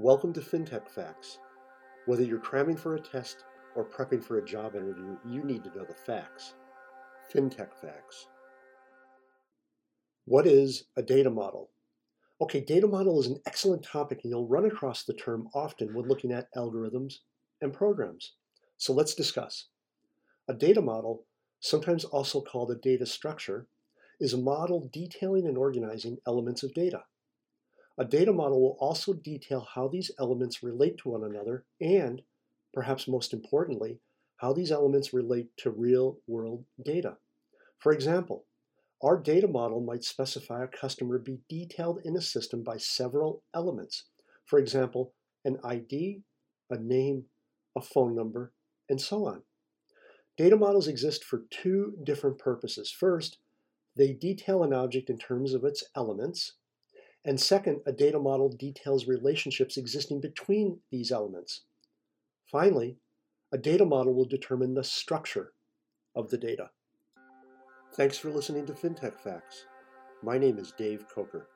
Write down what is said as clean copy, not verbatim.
Welcome to FinTech Facts. Whether you're cramming for a test or prepping for a job interview, you need to know the facts. FinTech Facts. What is a data model? Okay, data model is an excellent topic, and you'll run across the term often when looking at algorithms and programs. So let's discuss. A data model, sometimes also called a data structure, is a model detailing and organizing elements of data. A data model will also detail how these elements relate to one another and, perhaps most importantly, how these elements relate to real-world data. For example, our data model might specify a customer be detailed in a system by several elements. For example, an ID, a name, a phone number, and so on. Data models exist for two different purposes. First, they detail an object in terms of its elements. And second, a data model details relationships existing between these elements. Finally, a data model will determine the structure of the data. Thanks for listening to FinTech Facts. My name is Dave Coker.